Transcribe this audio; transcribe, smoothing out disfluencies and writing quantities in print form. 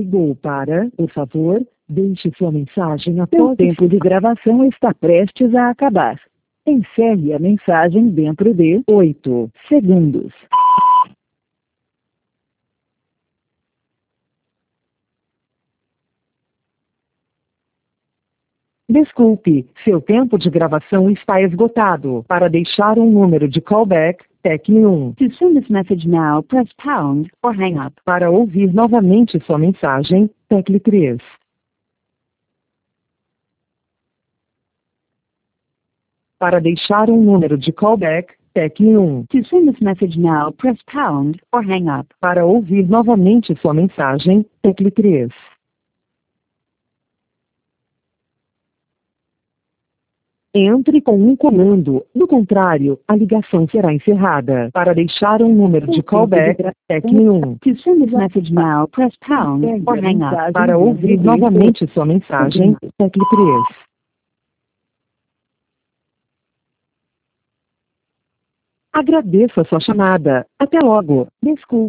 ligou para, por favor, deixe sua mensagem após o tempo de gravação está prestes a acabar. Encerre a mensagem dentro de 8 segundos. Desculpe, seu tempo de gravação está esgotado. Para deixar um número de callback, tecle 1. To send this message now, press pound or hang up. Para ouvir novamente sua mensagem, tecle 3. Para deixar um número de callback, tecle 1. To send this message now, press pound or hang up. Para ouvir novamente sua mensagem, tecle 3. Entre com um comando, do contrário, a ligação será encerrada. Para deixar um número de callback, tecle 1. To send this message now, press pound or hang up. Para ouvir novamente sua mensagem, tecle 3. Agradeço a sua chamada. Até logo. Desculpe.